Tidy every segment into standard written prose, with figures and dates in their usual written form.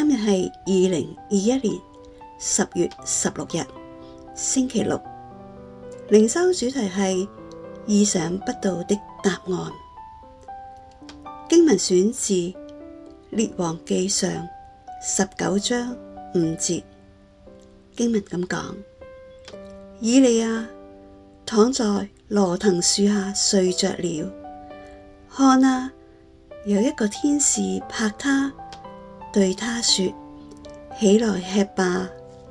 日係2021年10月16日，星期六。靈修主題係意想不到的答案。經文選自列王記上19章5節。經文咁講：以利亞躺在羅藤樹下睡着了，看啊，有一個天使拍他，對他說：起來吃吧。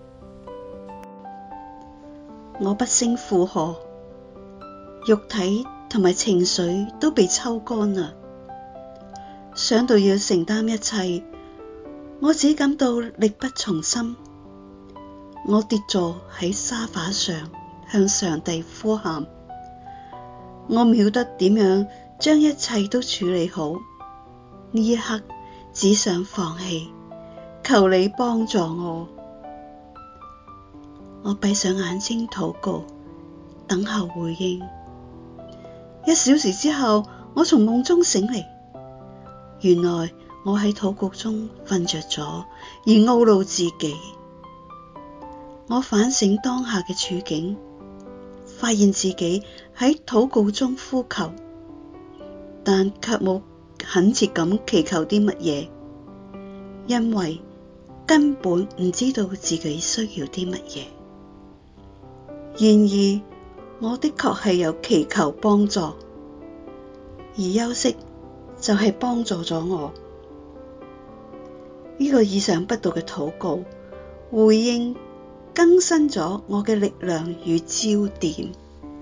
我不勝負荷，肉體同埋情緒都被抽乾啦。想到要承擔一切，我只感到力不從心。我跌坐喺沙發上，向上帝呼喊。我唔曉得點樣將一切都處理好，呢一刻只想放棄，求你幫助我。我閉上眼睛禱告，等候回應。1小時之後，我從夢中醒嚟，原來我喺禱告中瞓着咗，而懊惱自己。我反省當下嘅處境，發現自己喺禱告中呼求，但卻冇懇切咁祈求啲乜嘢，因為根本唔知道自己需要啲乜嘢。然而，我的確係有祈求幫助，而休息就係幫助咗我。呢個意想不到嘅禱告回應更新咗我嘅力量與焦點。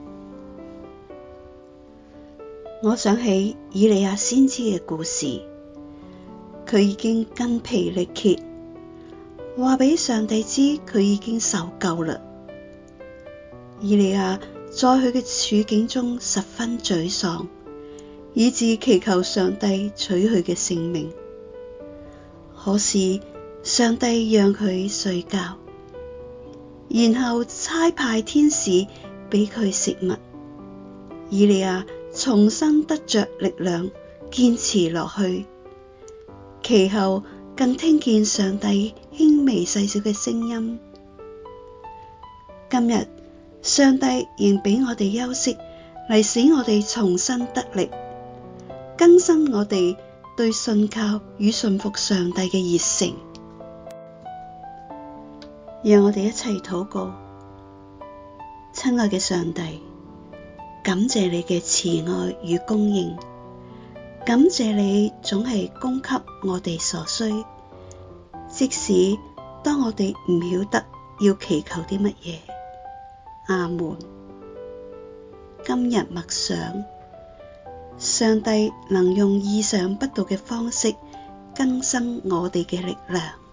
我想起以利亞先知嘅故事，佢已經筋疲力竭，話俾上帝知佢已經受夠啦。以利亞在佢嘅處境中十分沮喪，以致祈求上帝取佢嘅性命。可是上帝讓佢睡覺，然後差派天使俾佢食物。以利亞重新得着力量，堅持落去。其後更聽見上帝輕微細小嘅聲音。今日上帝仍俾我哋休息，嚟使我哋重新得力，更新我哋對信靠與信服上帝嘅熱誠。讓我哋一齊禱告。親愛嘅上帝，感謝你嘅慈愛與供應，感謝你總係供給我哋所需，即使當我哋唔曉得要祈求啲乜嘢。阿門。今日默想，上帝能用意想不到嘅方式更新我哋嘅力量。